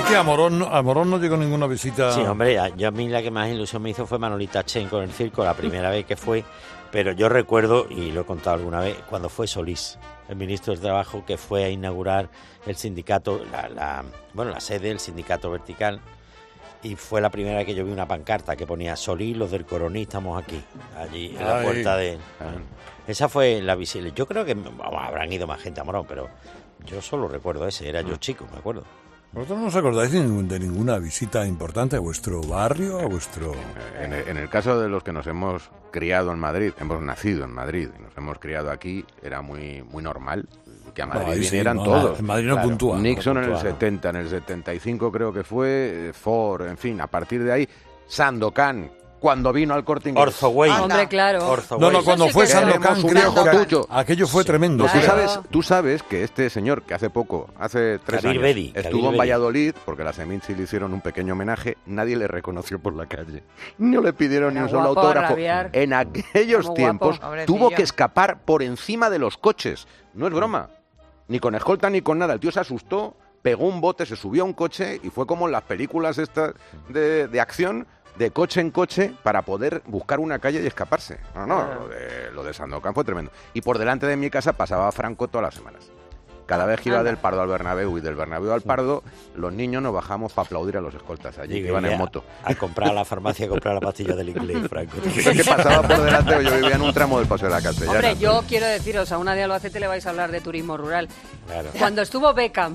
que a Morón no llegó ninguna visita. Sí, hombre, a mí la que más ilusión me hizo fue Manolita Chen con el circo, la primera vez que fue, pero yo recuerdo, y lo he contado alguna vez, cuando fue Solís, el ministro del Trabajo, que fue a inaugurar el sindicato, la sede del sindicato vertical, y fue la primera vez que yo vi una pancarta que ponía Solís, los del Coroní, estamos aquí, allí en la puerta de... Esa fue la visible. Yo creo que habrán ido más gente a Morón, pero yo solo recuerdo ese, era yo chico, me acuerdo. ¿Vosotros no os acordáis de ninguna visita importante a vuestro barrio, a vuestro...? En el caso de los que nos hemos criado en Madrid, hemos nacido en Madrid y nos hemos criado aquí, era muy normal que a Madrid vinieran todos. En Madrid no puntúa. Nixon en el 70, en el 75 creo que fue, Ford, en fin, a partir de ahí, Sandokan, cuando vino al Corte Inglés. Orzoway. Hombre, claro. No, cuando fue Sandokan, creo que aquello fue tremendo. Claro. Tú sabes que este señor, que hace 3 años, estuvo en Valladolid, porque las Seminci le hicieron un pequeño homenaje, nadie le reconoció por la calle. No le pidieron ni un solo autógrafo. En aquellos tiempos tuvo que escapar por encima de los coches. No es broma. Ni con escolta ni con nada. El tío se asustó, pegó un bote, se subió a un coche y fue como en las películas estas de acción, de coche en coche para poder buscar una calle y escaparse. Lo de Sandokan fue tremendo. Y por delante de mi casa pasaba Franco todas las semanas. Cada vez que iba del Pardo al Bernabéu y del Bernabéu al Pardo, los niños nos bajamos para aplaudir a los escoltas allí, que iban en moto. A comprar a la farmacia, a comprar la pastilla del inglés, Franco. Eso que pasaba por delante, yo vivía en un tramo del Paseo de la Castellana. Hombre, yo quiero deciros, a una de Albacete le vais a hablar de turismo rural. Claro. Cuando estuvo Beckham...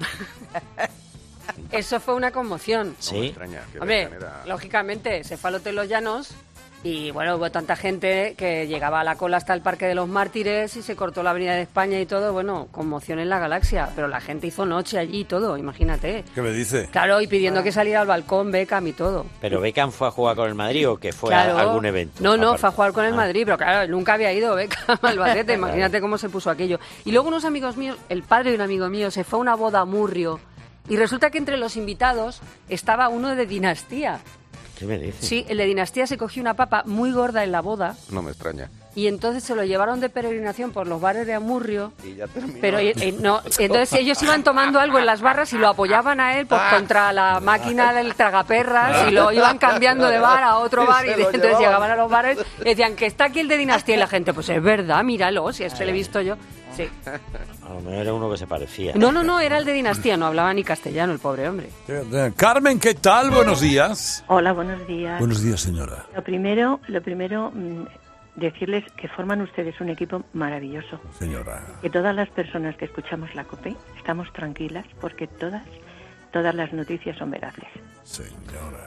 Eso fue una conmoción. Sí. No me extraña, Hombre, lógicamente, se fue al Hotel Los Llanos y, bueno, hubo tanta gente que llegaba a la cola hasta el Parque de los Mártires y se cortó la Avenida de España y todo. Bueno, conmoción en la galaxia. Pero la gente hizo noche allí y todo, imagínate. ¿Qué me dice? Claro, y pidiendo que saliera al balcón Beckham y todo. ¿Pero Beckham fue a jugar con el Madrid o que fue a algún evento? No, fue a jugar con el Madrid, pero claro, nunca había ido Beckham al Albacete. Imagínate cómo se puso aquello. Y luego unos amigos míos, el padre de un amigo mío, se fue a una boda a Murrio. Y resulta que entre los invitados estaba uno de Dinastía. ¿Qué me dices? Sí, el de Dinastía se cogió una papa muy gorda en la boda. No me extraña. Y entonces se lo llevaron de peregrinación por los bares de Amurrio. Y ya terminó. Pero entonces ellos iban tomando algo en las barras y lo apoyaban a él contra la máquina del tragaperras y lo iban cambiando de bar a otro bar. Y entonces llegaban a los bares y decían que está aquí el de Dinastía. Y la gente, pues es verdad, míralo, si es que le he visto yo. Sí. A lo mejor era uno que se parecía. No, era el de Dinastía, no hablaba ni castellano el pobre hombre. Carmen, ¿qué tal? Buenos días. Hola, buenos días. Buenos días, señora. Lo primero, decirles que forman ustedes un equipo maravilloso. Señora. Que todas las personas que escuchamos la COPE estamos tranquilas porque todas las noticias son veraces. Señora.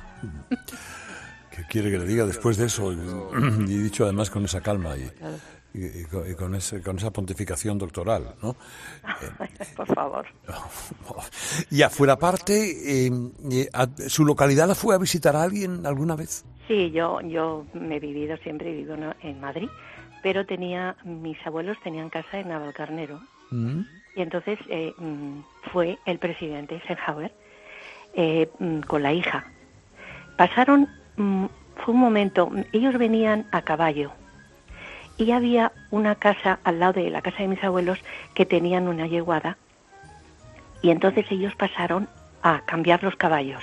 ¿Qué quiere que le diga después de eso? Y dicho además con esa calma y con esa pontificación doctoral, ¿no? Por favor. Y afuera parte, ¿su localidad la fue a visitar a alguien alguna vez? Sí, yo me he vivido siempre, vivo en Madrid, pero mis abuelos tenían casa en Navalcarnero. Y entonces fue el presidente Eisenhower con la hija. Fue un momento, ellos venían a caballo. Y había una casa al lado de la casa de mis abuelos que tenían una yeguada y entonces ellos pasaron a cambiar los caballos.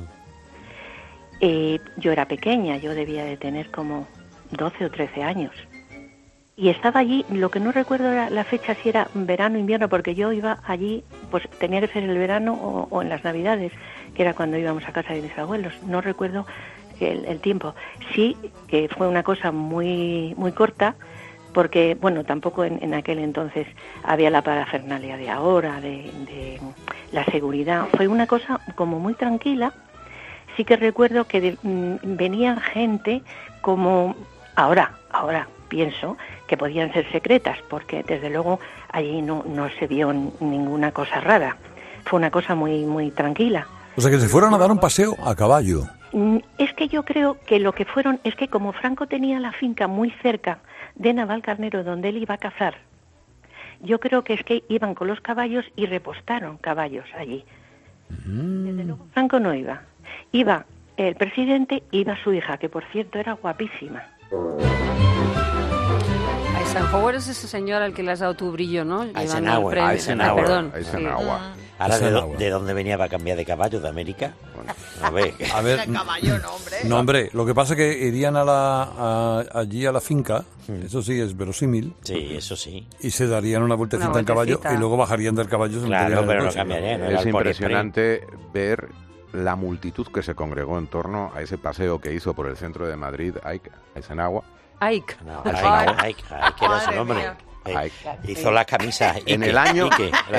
Yo era pequeña, yo debía de tener como 12 o 13 años. Y estaba allí, lo que no recuerdo era la fecha, si era verano o invierno, porque yo iba allí, pues tenía que ser el verano o en las Navidades, que era cuando íbamos a casa de mis abuelos. No recuerdo el tiempo. Sí, que fue una cosa muy muy corta, porque, bueno, tampoco en aquel entonces había la parafernalia de ahora, de la seguridad. Fue una cosa como muy tranquila. Sí que recuerdo que venía gente como... Ahora pienso que podían ser secretas, porque desde luego allí no se vio ninguna cosa rara. Fue una cosa muy muy tranquila. O sea, que se fueron a dar un paseo a caballo. Es que yo creo que lo que fueron es que como Franco tenía la finca muy cerca de Navalcarnero donde él iba a cazar, yo creo que es que iban con los caballos y repostaron caballos allí. Desde luego Franco no iba. Iba el presidente, iba su hija, que por cierto era guapísima. Eisenhower es ese señor al que le has dado tu brillo, ¿no? Eisenhower. Perdón. Ahora, ¿de dónde venía para cambiar de caballo? ¿De América? Bueno, a ver, caballo, no, hombre. Lo que pasa es que irían allí a la finca, eso sí es verosímil. Sí, eso sí. Y se darían una vueltecita en caballo y luego bajarían del caballo. Claro, pero no cambiarían. Es impresionante ver la multitud que se congregó en torno a ese paseo que hizo por el centro de Madrid, Eisenhower. Ike era su nombre. Hizo las camisas en el año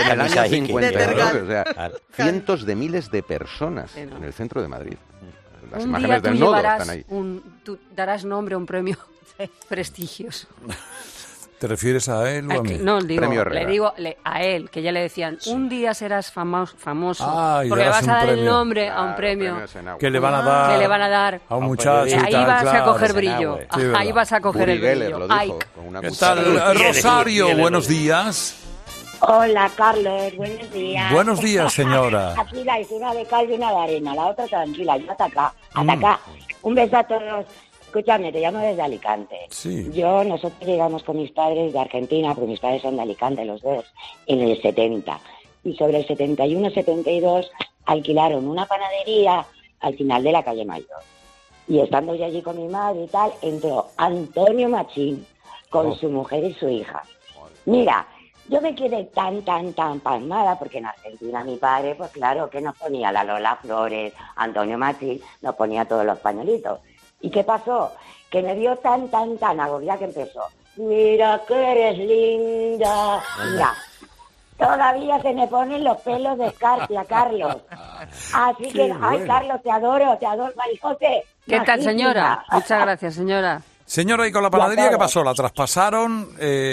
52, o sea, cientos de miles de personas en el centro de Madrid. Las imágenes del nodo están ahí. Tú darás nombre a un premio prestigioso. ¿Te refieres a él o a mí? No, le digo a él, que ya le decían, un día serás famoso, porque le vas a dar el nombre a un premio que le van a dar a un muchacho. Ahí vas a coger brillo. Ahí vas a coger el brillo. ¿Qué tal, Rosario? Buenos días. Hola, Carlos, buenos días. Buenos días, señora. Aquí la hice una de cal y una de arena, la otra tranquila, yo ataca. Un beso a todos. Escúchame, te llamo desde Alicante. Sí. Nosotros llegamos con mis padres de Argentina, porque mis padres son de Alicante los dos, en el 70. Y sobre el 71, 72, alquilaron una panadería al final de la calle Mayor. Y estando yo allí con mi madre y tal, entró Antonio Machín con su mujer y su hija. Mira, yo me quedé tan pasmada, porque en Argentina mi padre, pues claro, que nos ponía la Lola Flores, Antonio Machín, nos ponía todos los pañuelitos. ¿Y qué pasó? Que me vio tan agobiada que empezó. Mira que eres linda. Mira, todavía se me ponen los pelos de escarpia, Carlos. Así que, ay, Carlos, te adoro, María José. ¿Qué tal, señora? Muchas gracias, señora. Señora, ¿y con la panadería qué pasó? ¿La traspasaron?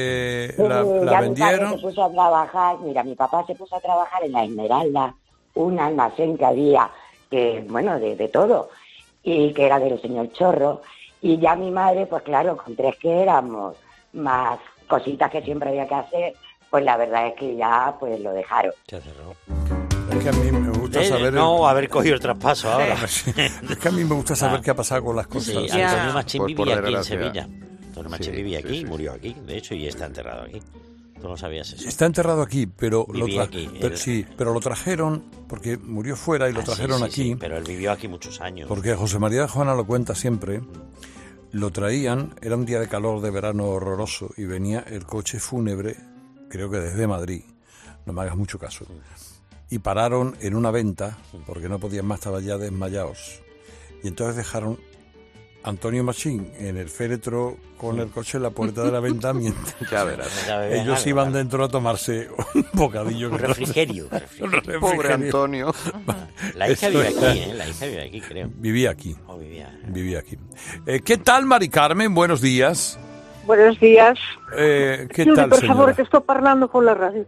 ¿La vendieron? Mi padre se puso a trabajar. Mira, mi papá se puso a trabajar en la Esmeralda, un almacén que había, de todo, y que era del señor Chorro, y ya mi madre, pues claro, con tres que éramos, más cositas que siempre había que hacer, pues la verdad es que ya pues lo dejaron. Se cerró. Es que a mí me gusta saber... haber cogido el traspaso ahora. Es que a mí me gusta saber qué ha pasado con las cosas. Sí, Antonio Machín vivía aquí en Sevilla. Antonio Machín vivía aquí y murió aquí, de hecho, y está enterrado aquí. Tú no sabías eso. Está enterrado aquí, pero pero lo trajeron porque murió fuera y lo trajeron aquí. Sí, pero él vivió aquí muchos años. Porque José María de Juana lo cuenta siempre. Lo traían, era un día de calor de verano horroroso y venía el coche fúnebre, creo que desde Madrid. No me hagas mucho caso. Y pararon en una venta porque no podían más, estaban ya desmayados. Y entonces dejaron Antonio Machín en el féretro con el coche en la puerta de la venta mientras ellos iban dentro a tomarse un bocadillo. Un refrigerio. Pobre Antonio. La hija vive aquí, La hija vive aquí, creo. Vivía aquí. Vivía aquí. ¿Qué tal, Mari Carmen? Buenos días. Buenos días. ¿Qué tal, por señora? favor, que estoy hablando con la radio.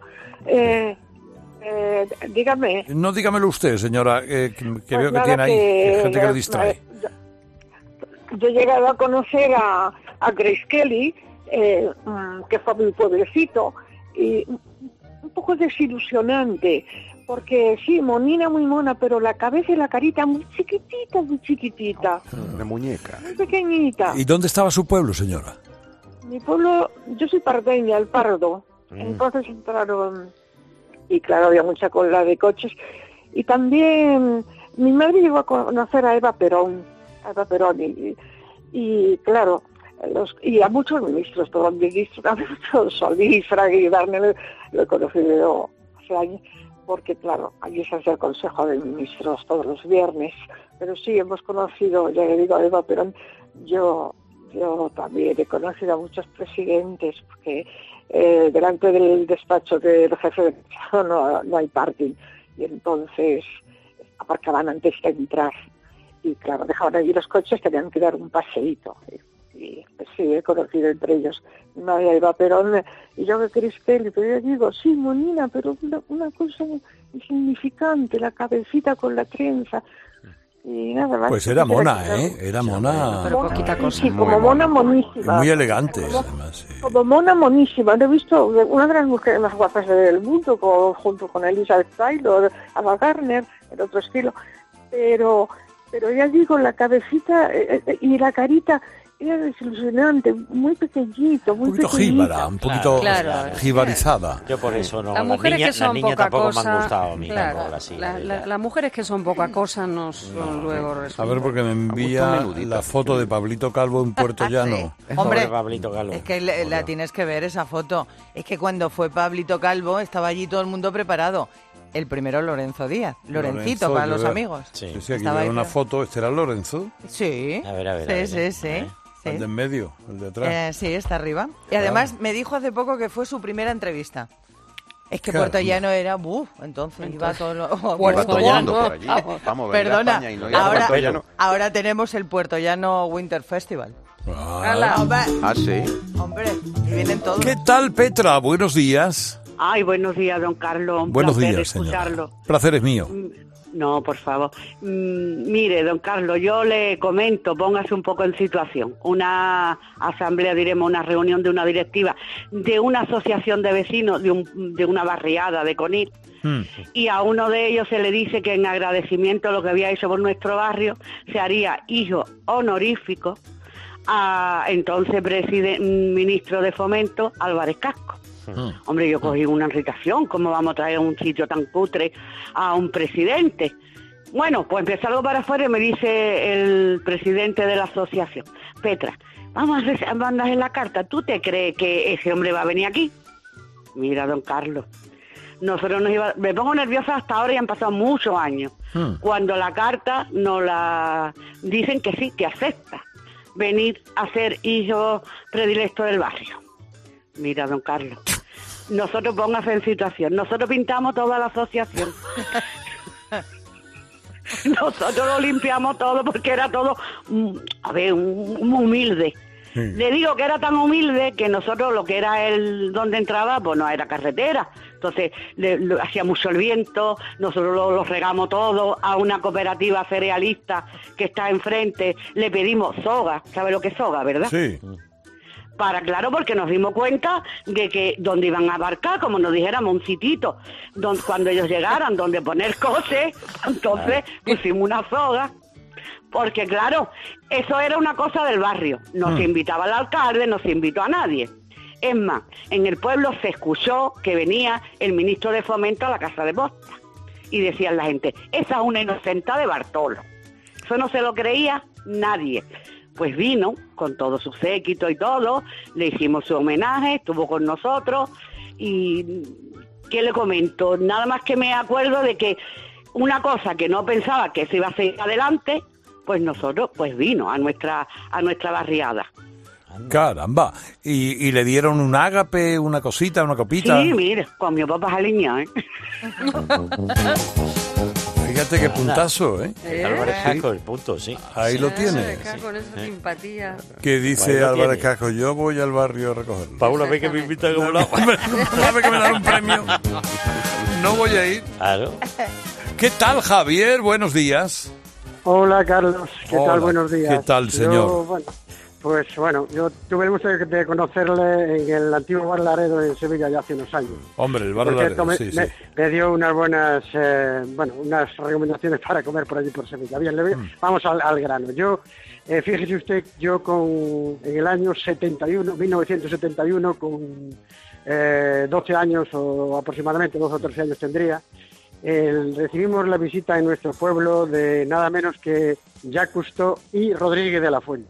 Dígame. No, dígamelo usted, señora, que pues veo que tiene ahí gente que le distrae. Yo he llegado a conocer a Grace Kelly, que fue mi pueblecito, y un poco desilusionante, porque sí, monina muy mona, pero la cabeza y la carita muy chiquitita. Una muñeca. Muy pequeñita. ¿Y dónde estaba su pueblo, señora? Mi pueblo, yo soy pardeña, el Pardo. Entonces entraron, y claro, había mucha cola de coches. Y también mi madre llegó a conocer a Eva Perón, y claro, y a muchos ministros, todo el ministro Solís, Fraga Darnell, lo he conocido hace años, porque claro, allí se hace el Consejo de Ministros todos los viernes, pero sí, hemos conocido, ya le digo, a Eva Perón. Yo también he conocido a muchos presidentes, porque delante del despacho del jefe de Estado no hay parking, y entonces aparcaban antes de entrar. Y claro, dejaban allí los coches, tenían que dar un paseíto. Y pues, sí, he conocido entre ellos María Eva Perón, y yo que Cristel, pero yo digo, sí, monina, pero una cosa insignificante, la cabecita con la trenza. Y nada más. Pues era mona, Era mona. Pero poquita cosa. Sí, como mona monísima. Muy elegante, además. Sí. Como mona monísima. He visto una de las mujeres más guapas del mundo, junto con Elizabeth Taylor, Ava Gardner, en otro estilo. Pero ya digo, la cabecita y la carita, era desilusionante, muy pequeñito, muy un poquito jíbara, un poquito jibarizada. Yo por eso no. Las mujeres que son poca tampoco cosa, me han gustado a mí. Claro, las mujeres que son poca cosa no son luego resulta. A ver, porque me envía la foto de Pablito Calvo en Puerto Llano. Sí. Hombre, Pablito Calvo. Es que la tienes que ver esa foto. Es que cuando fue Pablito Calvo estaba allí todo el mundo preparado. El primero Lorenzo Díaz, Lorencito para los amigos. Sí, aquí veo una foto. ¿Este era Lorenzo? Sí. A ver. Sí. El de en medio, el de atrás. Sí, está arriba. Y además me dijo hace poco que fue su primera entrevista. Es que Puerto Llano era, entonces iba todo el mundo por allí. Vamos, perdona, España y no ahora tenemos el Puerto Llano Winter Festival. Sí. Hombre, y vienen todos. ¿Qué tal, Petra? Buenos días. Ay, buenos días, don Carlos. Buenos días, señora. Placer es mío. No, por favor. Mire, don Carlos, yo le comento, póngase un poco en situación. Una asamblea, diremos, una reunión de una directiva de una asociación de vecinos de una barriada de Conil. Y a uno de ellos se le dice que en agradecimiento a lo que había hecho por nuestro barrio se haría hijo honorífico a entonces ministro de Fomento, Álvarez Casco. Hombre, yo cogí una irritación, ¿cómo vamos a traer a un sitio tan cutre a un presidente? Bueno, pues empezó algo para afuera y me dice el presidente de la asociación: Petra, vamos a mandar en la carta, ¿tú te crees que ese hombre va a venir aquí? Mira, don Carlos, me pongo nerviosa hasta ahora y han pasado muchos años. Cuando la carta nos la dicen que sí, que acepta venir a ser hijo predilecto del barrio. Mira, don Carlos, nosotros póngase en situación, nosotros pintamos toda la asociación. Nosotros lo limpiamos todo porque era todo, muy humilde. Le digo que era tan humilde que nosotros lo que era donde entraba, pues no era carretera. Entonces hacía mucho el viento, nosotros lo regamos todo a una cooperativa cerealista que está enfrente, le pedimos soga, ¿sabe lo que es soga, verdad? Sí. Claro, porque nos dimos cuenta de que donde iban a abarcar, como nos dijéramos, un sitito, cuando ellos llegaran, donde poner coches, entonces pusimos una soga, porque claro, eso era una cosa del barrio, no se invitaba al alcalde, no se invitó a nadie. Es más, en el pueblo se escuchó que venía el ministro de Fomento a la Casa de Posta, y decían la gente, esa es una inocenta de Bartolo. Eso no se lo creía nadie. Pues vino con todo su séquito y todo, le hicimos su homenaje, estuvo con nosotros y ¿qué le comento? Nada más que me acuerdo de que una cosa que no pensaba que se iba a seguir adelante, pues nosotros, pues vino a nuestra barriada. Caramba, ¿y le dieron un ágape, una cosita, una copita? Sí, mire, comió papas aliñadas, Fíjate qué puntazo, ¿eh? Álvarez Casco, el punto, sí. Ahí lo tiene. Con esa simpatía. Que dice Álvarez Casco, yo voy al barrio a recogerlo. Paula, ve que me invita como la... ¿Sabe que me dan un premio? No voy a ir. Claro. ¿Qué tal, Javier? Buenos días. Hola, Carlos. ¿Qué tal? Buenos días. ¿Qué tal, señor? Yo tuve el gusto de conocerle en el antiguo Bar Laredo en Sevilla ya hace unos años. Hombre, el Bar Laredo, sí. Me dio unas buenas, unas recomendaciones para comer por allí por Sevilla. Bien, vamos al grano. Fíjese usted, en el año 1971, con 12 años o aproximadamente 12 o 13 años tendría, recibimos la visita en nuestro pueblo de nada menos que Jacques Cousteau y Rodríguez de la Fuente.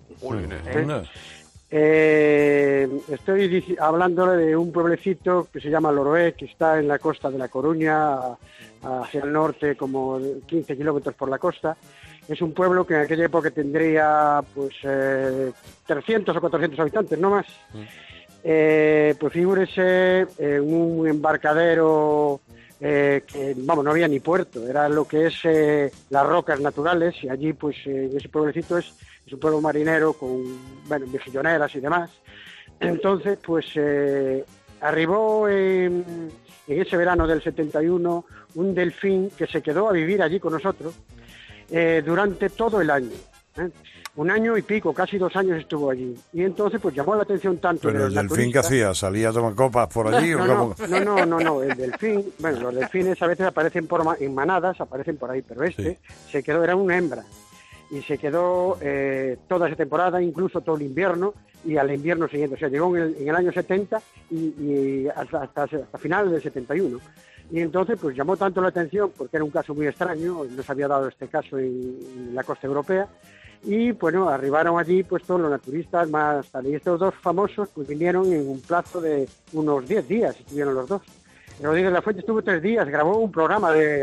Estoy hablándole de un pueblecito que se llama Loroé, que está en la costa de La Coruña, hacia el norte, como 15 kilómetros por la costa. Es un pueblo que en aquella época tendría 300 o 400 habitantes, no más. Pues figúrese un embarcadero que no había ni puerto, era lo que es las rocas naturales, y allí ese pueblecito es un pueblo marinero con mejilloneras y demás. Entonces arribó en ese verano del 71 un delfín que se quedó a vivir allí con nosotros durante todo el año. Un año y pico, casi 2 años estuvo allí. Y entonces llamó la atención tanto. ¿Pero el delfín qué hacía? ¿Salía a tomar copas por allí? No, el delfín, los delfines a veces aparecen en manadas, aparecen por ahí, pero se quedó, era una hembra. y se quedó toda esa temporada, incluso todo el invierno y al invierno siguiente. O sea, llegó en el año 70 y hasta finales del 71. Y entonces pues llamó tanto la atención porque era un caso muy extraño, no se había dado este caso en la costa europea. Y bueno, arribaron allí pues todos los naturistas más tal. Y estos dos famosos pues vinieron en un plazo de unos 10 días, estuvieron los dos. Rodríguez de la Fuente estuvo 3 días, grabó un programa de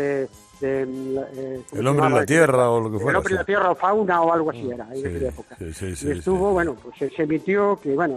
El hombre en la tierra o lo que fuera. El hombre en la tierra o fauna o algo así era en aquella época. Y estuvo, bueno, pues se emitió que bueno,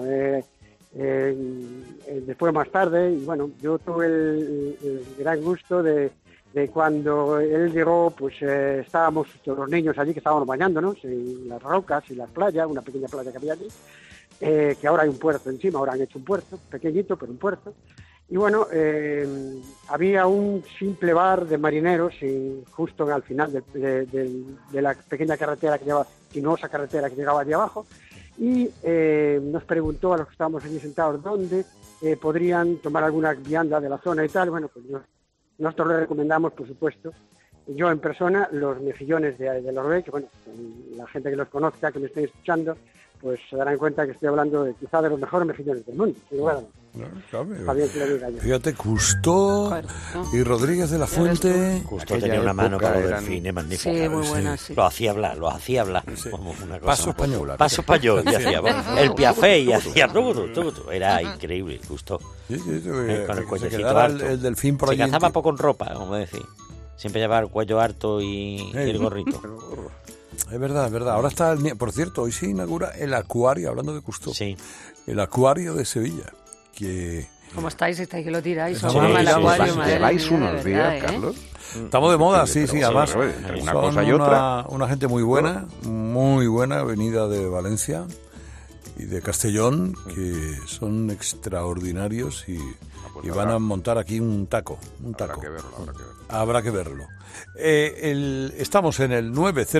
después más tarde, y bueno, yo tuve el gran gusto de cuando él llegó, pues estábamos los niños allí que estábamos bañándonos en las rocas y las playas, una pequeña playa que había allí, que ahora hay un puerto encima, ahora han hecho un puerto, pequeñito pero un puerto. Y bueno, había un simple bar de marineros justo al final de la pequeña carretera que lleva, sinuosa carretera que llegaba allí abajo, y nos preguntó a los que estábamos allí sentados dónde podrían tomar alguna vianda de la zona y tal. Bueno, pues nosotros le recomendamos, por supuesto, yo en persona, los mejillones de Lorbe, que bueno, la gente que los conozca, que me esté escuchando, pues se darán cuenta que estoy hablando de quizá de los mejores mejillones del mundo. Y bueno, fíjate, Cousteau y Rodríguez de la Fuente. Cousteau tenía una mano para los delfines magnífica. Sí, muy buena, sí. Lo hacía hablar. Sí. Como una cosa. Paso español. Paso español, y hacía el Piafé y hacía todo. Era increíble, Cousteau. Sí, con el cuellecito harto. El delfín por se allí. Se cazaba poco en ropa, como decir. Siempre llevaba el cuello harto y el gorrito. Es verdad. Ahora está, por cierto, hoy se inaugura el acuario, hablando de Cousteau. Sí. El acuario de Sevilla. ¿Cómo estáis? ¿Estáis que lo tiráis? Sí, el acuario, lleváis unos días, Carlos. Estamos de moda, sí, además. Una cosa y otra. Una gente muy buena, venida de Valencia y de Castellón, que son extraordinarios y van a montar aquí un taco. Habrá que verlo. Estamos en el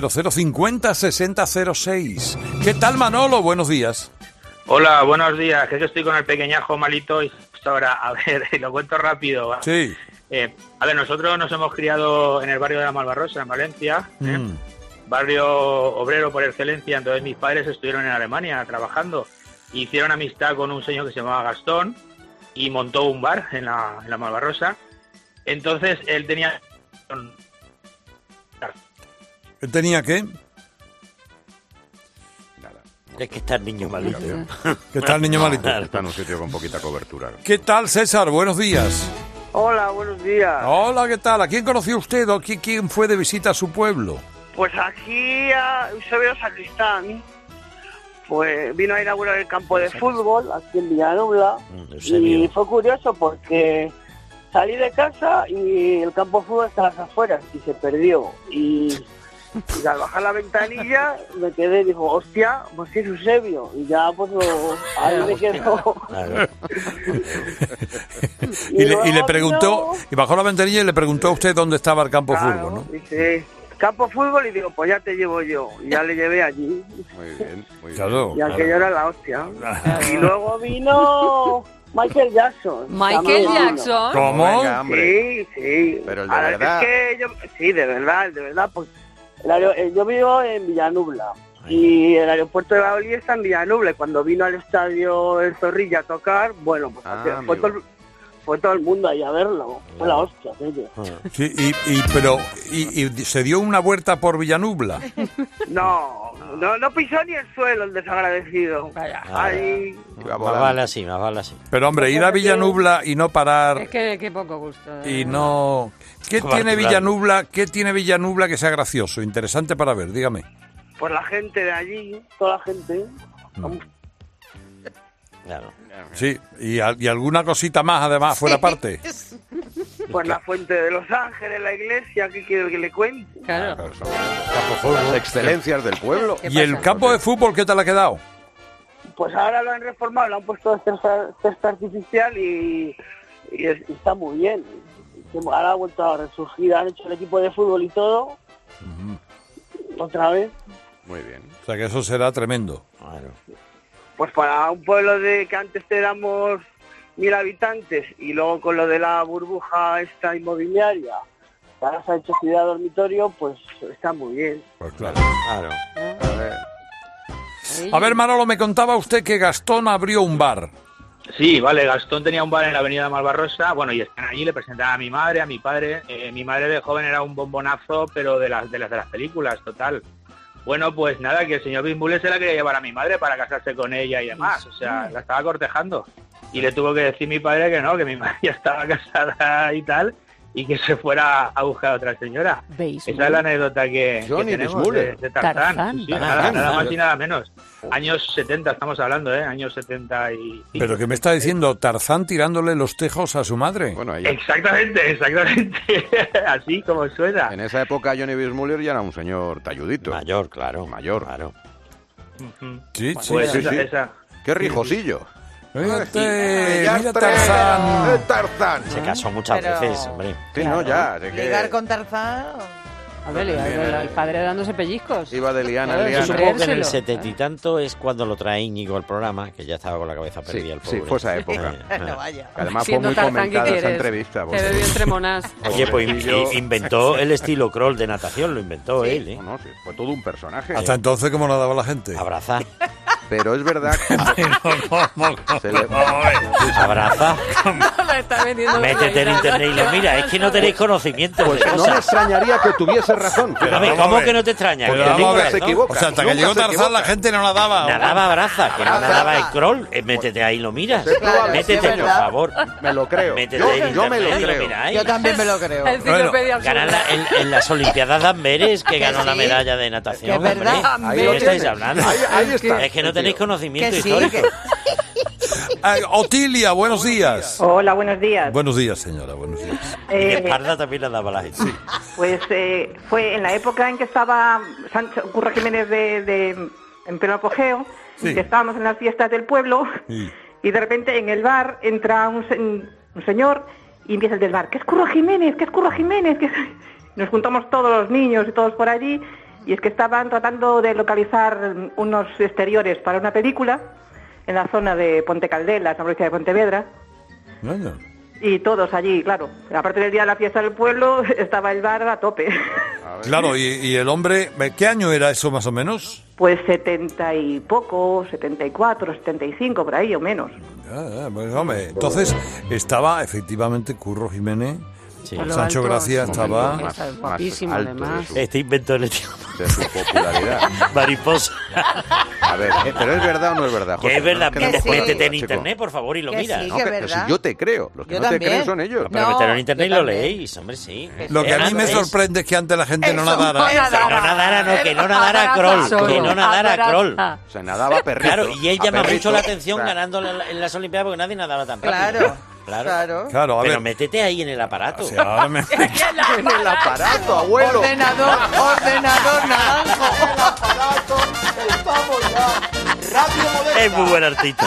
900506006. ¿Qué tal, Manolo? Buenos días. Hola, buenos días. Que yo estoy con el pequeñajo malito y justo ahora, a ver, lo cuento rápido. Sí. A ver, nosotros nos hemos criado en el barrio de la Malvarrosa, en Valencia, barrio obrero por excelencia. Entonces mis padres estuvieron en Alemania trabajando, hicieron amistad con un señor que se llamaba Gastón y montó un bar en la Malvarrosa. Entonces él tenía... ¿Él tenía qué? Es que está el niño malito. ¿Qué tal, niño malito? Está en un sitio con poquita cobertura. ¿Qué tal, César? Buenos días. Hola, buenos días. Hola, ¿qué tal? ¿A quién conoció usted o quién fue de visita a su pueblo? Pues aquí a Eusebio Sacristán. Pues vino a inaugurar el campo de fútbol aquí en Villanubla. Y fue curioso porque salí de casa y el campo de fútbol estaba afuera y se perdió. Y al bajar la ventanilla me quedé y dijo, hostia, pues sí es Eusebio. Y ya pues ahí me quedó. y le preguntó, y bajó la ventanilla y le preguntó a usted dónde estaba el campo de fútbol, ¿no? Dice, campo fútbol, y digo, pues ya te llevo yo. Y ya le llevé allí. Muy bien. Claro, y aquello era la hostia. Y luego vino Michael Jackson. ¿Michael Jackson? ¿Cómo? Venga, hombre. Sí. Pero el de verdad. Es que sí, de verdad, pues yo vivo en Villanubla. Y el aeropuerto de Valladolid está en Villanubla. Y cuando vino al estadio El Zorrilla a tocar, bueno, pues fue todo el mundo ahí a verlo. Fue la hostia, aquello. Sí, y se dio una vuelta por Villanubla. No pisó ni el suelo el desagradecido. Ahí... Más vale así. Pero hombre, ir a Villanubla y no parar. Es que qué poco gusto. Y no. ¿Qué tiene Villanubla que sea gracioso, interesante para ver? Dígame. Pues la gente de allí, toda la gente. Claro. Sí, y alguna cosita más además fuera parte. Pues la fuente de Los Ángeles, la iglesia, ¿qué quiero que le cuente? Claro. Las excelencias del pueblo. ¿Y el campo de fútbol qué tal ha quedado? Pues ahora lo han reformado, lo han puesto césped artificial y está muy bien. Ahora ha vuelto a resurgir, han hecho el equipo de fútbol y todo. Otra vez. Muy bien. O sea que eso será tremendo. Claro. Pues para un pueblo que antes éramos 1.000 habitantes y luego con lo de la burbuja esta inmobiliaria casa hecha ciudad dormitorio, pues está muy bien. Pues claro. A ver, Manolo, me contaba usted que Gastón abrió un bar. Sí, vale, Gastón tenía un bar en la avenida Malvarrosa, bueno, y están allí, le presentaba a mi madre, a mi padre. Mi madre de joven era un bombonazo, pero de las películas, total. Bueno, pues nada, que el señor Bismule se la quería llevar a mi madre para casarse con ella y demás, o sea, la estaba cortejando. Y le tuvo que decir mi padre que no, que mi madre ya estaba casada y tal, y que se fuera a buscar a otra señora. Esa es la anécdota que tenemos de Tarzán. Sí, nada más y nada menos. Años 70 estamos hablando, años 70 y... ¿Pero qué me está diciendo? ¿Tarzán tirándole los tejos a su madre? Bueno, Exactamente. Así como suena. En esa época Johnny Weissmuller ya era un señor talludito. Mayor, claro. Sí, pues sí. Esa. ¡Qué rijosillo! Mira Tarzán. Tarzán. Se casó muchas veces, hombre. Sí, claro. No, ya. Ligar con Tarzán... A ver, el padre dándose pellizcos. Iba de liana en Yo liana. supongo que en el 70 y tanto es cuando lo trae Íñigo al programa, que ya estaba con la cabeza perdida el pobre. Sí, fue esa época. No vaya. Además fue muy comentada esa entrevista. Te bebió entre monas. Oye, pues inventó el estilo crawl de natación, lo inventó él, ¿eh? No, sí, fue todo un personaje. Hasta entonces, ¿cómo nadaba la gente? Abrazar. Pero es verdad que... Abraza. Métete en internet y lo mira. Es que no tenéis conocimiento pues de no cosas. me extrañaría que tuviese razón. Pero ¿cómo que no te extraña? Se equivoca. O sea, hasta que llegó Tarzán la gente no nadaba. Nadaba Abraza, que no nadaba el crawl. Métete ahí y lo miras. Métete, por favor. Me lo creo. Yo me lo creo. Yo también me lo creo. Ganan en las Olimpiadas de Amberes, que ganó la medalla de natación. Es verdad. ¿De qué estáis hablando? Ahí está. Es que no tenéis conocimiento histórico. Otilia, buenos días. Hola, buenos días. Buenos días, señora, buenos días. Espalda también la daba la gente. Sí. Pues fue en la época en que estaba Curro Jiménez en pleno apogeo, que estábamos en las fiestas del pueblo, y de repente en el bar entra un señor y empieza el del bar, ¿qué es Curro Jiménez? ¿Qué es Curro Jiménez? Nos juntamos todos los niños y todos por allí, y es que estaban tratando de localizar unos exteriores para una película en la zona de Ponte Caldela, en la provincia de Pontevedra. Y todos allí, claro. Aparte del día de la fiesta del pueblo, estaba el bar a tope. Claro, y el hombre, ¿qué año era eso más o menos? Pues 70 y poco, 74, 75, por ahí o menos. Pues, hombre, entonces estaba efectivamente Curro Jiménez. Sí. Sancho Gracia estaba guapísimo, además. Este inventó el tío de su popularidad. Mariposa. A ver, pero ¿es verdad o no es verdad, José? Que es verdad, métete en chico. internet, por favor, y lo miras. Sí, No, que pero si yo te creo, los que yo no también. te creen son ellos. Pero meterlo en internet y lo leéis, hombre, sí. Lo que a mí me sorprende es que antes la gente no nadara. Que no nadara crawl. Que no nadara crawl. O sea, nadaba perrito. Claro, y él llama mucho la atención ganando en las Olimpiadas porque nadie nadaba tan rápido. Claro, a ver. Pero métete ahí en el aparato. O sea, ahora me... en el aparato, abuelo. Ordenador naranjo. El aparato, estamos ya. Rápido, moderna. Es muy buen artista.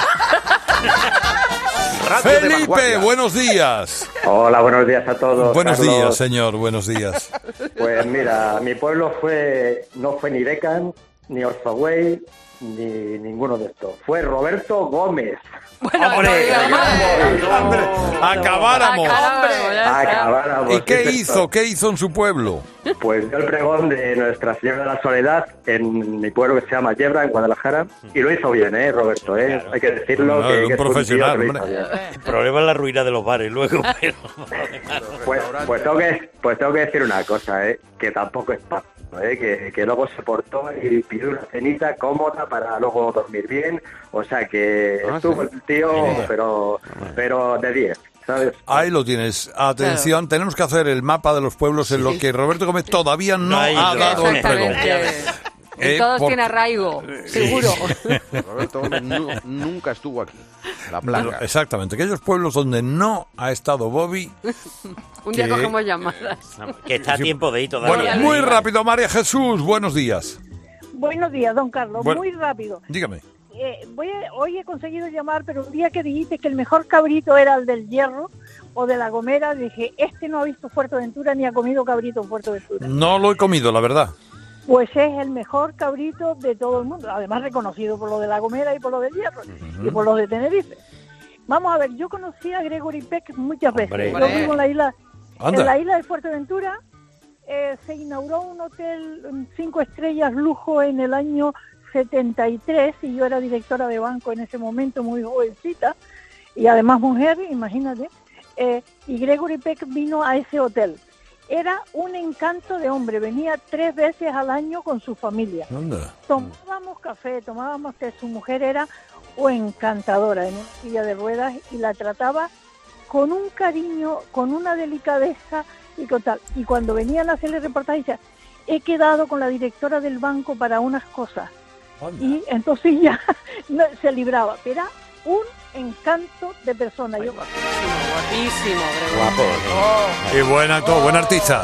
Felipe, buenos días. Hola, buenos días a todos. Buenos Carlos. días, señor, buenos días. Pues mira, mi pueblo no fue ni Decan, ni Orzagüey, ni ninguno de estos. Fue Roberto Gómez. Bueno, ¡Hombre! ¡Acabáramos! Acabáramos. ¿Y qué hizo? ¿Qué hizo en su pueblo? Pues dio el pregón de Nuestra Señora de la Soledad en mi pueblo que se llama Yebra, en Guadalajara, y lo hizo bien, Roberto, Claro. Hay que decirlo. No, que un es profesional, tío que lo hombre. hizo bien. El problema es la ruina de los bares luego, pero... Pues tengo que decir una cosa, que tampoco es fácil. Que luego se portó y pidió una cenita cómoda para luego dormir bien, o sea que estuvo el tío, pero de 10, ¿sabes? Ahí lo tienes. Atención, tenemos que hacer el mapa de los pueblos en lo que Roberto Gómez todavía no ha dado el pregón. Todos tienen arraigo, seguro. Roberto Gómez nunca estuvo aquí. La placa. Exactamente, aquellos pueblos donde no ha estado Bobby. Un día cogemos llamadas. Que está a tiempo de ir todavía. Bueno, muy rápido, María Jesús, buenos días. Buenos días, don Carlos, Bueno, muy rápido. Dígame. Hoy he conseguido llamar, pero un día que dijiste que el mejor cabrito era el del Hierro o de La Gomera, dije, no ha visto Fuerteventura ni ha comido cabrito en Fuerteventura. No lo he comido, la verdad. Pues es el mejor cabrito de todo el mundo, además reconocido por lo de La Gomera y por lo del Hierro y por lo de Tenerife. Vamos a ver, yo conocí a Gregory Peck muchas veces. Yo vivo en la isla de Fuerteventura se inauguró un hotel 5 estrellas lujo en el año 73 y yo era directora de banco en ese momento, muy jovencita, y además mujer, imagínate, y Gregory Peck vino a ese hotel. Era un encanto de hombre, venía 3 veces al año con su familia. ¿Dónde? Tomábamos café, tomábamos té, su mujer era encantadora en una silla de ruedas y la trataba con un cariño, con una delicadeza y con tal. Y cuando venían a hacerle reportajes, decía, he quedado con la directora del banco para unas cosas. Anda. Y entonces ya se libraba. Era un encanto de persona. Guapísimo, guapísimo. Guapo. Y buen actor, buen artista.